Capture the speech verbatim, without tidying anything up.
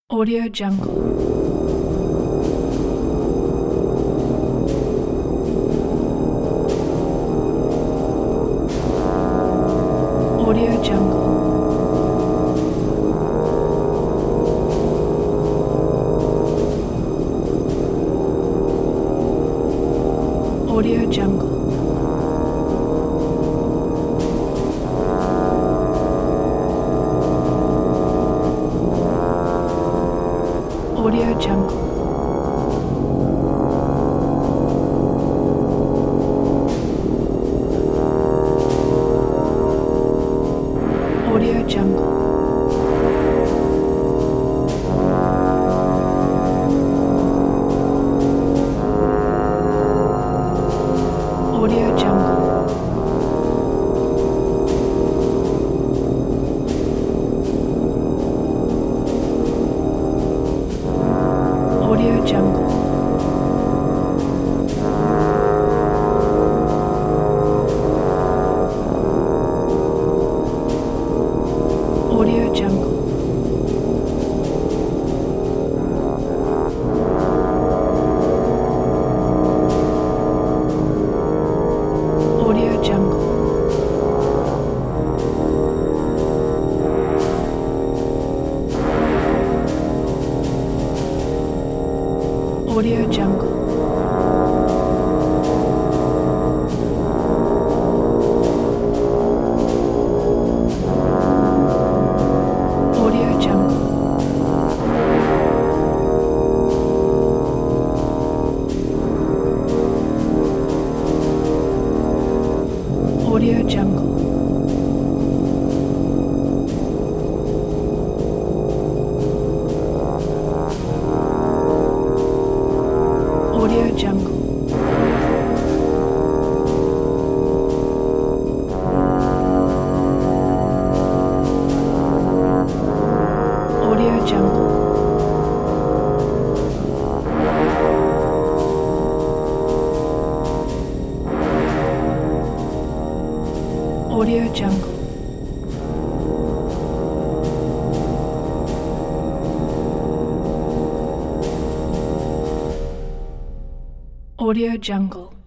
Audio Jungle. Audio Jungle. Audio Jungle. Audio Jungle. Audio Jungle. Audio Jungle. Audio Jungle. Audio Jungle. Audio Jungle. Audio Jungle. Audio Jungle. Audio Jungle. Audio Jungle. Audio Jungle. Audio Jungle. Audio Jungle.